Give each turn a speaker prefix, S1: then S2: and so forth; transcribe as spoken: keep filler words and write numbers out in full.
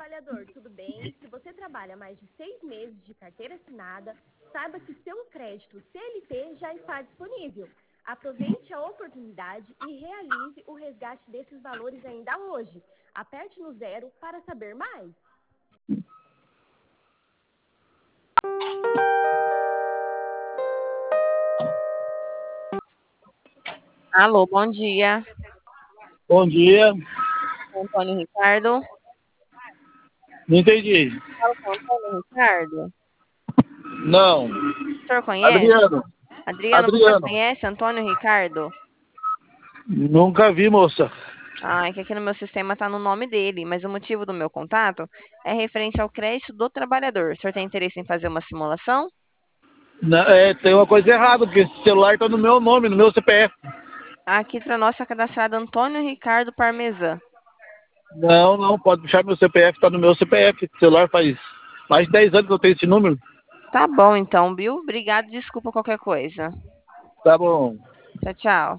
S1: trabalhador, tudo bem? Se você trabalha mais de seis meses de carteira assinada, saiba que seu crédito C L T já está disponível. Aproveite a oportunidade e realize o resgate desses valores ainda hoje. Aperte no zero para saber mais.
S2: Alô, bom dia.
S3: Bom dia.
S2: Antônio Ricardo.
S3: Não entendi.
S2: Fala com o Antônio Ricardo.
S3: Não.
S2: O senhor conhece?
S3: Adriano.
S2: Adriano, você
S3: Adriano.
S2: conhece Antônio Ricardo?
S3: Nunca vi, moça.
S2: Ah, é que aqui no meu sistema está no nome dele, mas o motivo do meu contato é referente ao crédito do trabalhador. O senhor tem interesse em fazer uma simulação?
S3: Não, é, tem uma coisa errada, porque esse celular está no meu nome, no meu C P F.
S2: Aqui para nós está cadastrado Antônio Ricardo Parmesan.
S3: Não, não, pode puxar meu C P F, está no meu C P F. O celular faz mais de dez anos que eu tenho esse número.
S2: Tá bom então, Bill. Obrigado, desculpa qualquer coisa.
S3: Tá bom.
S2: Tchau, tchau.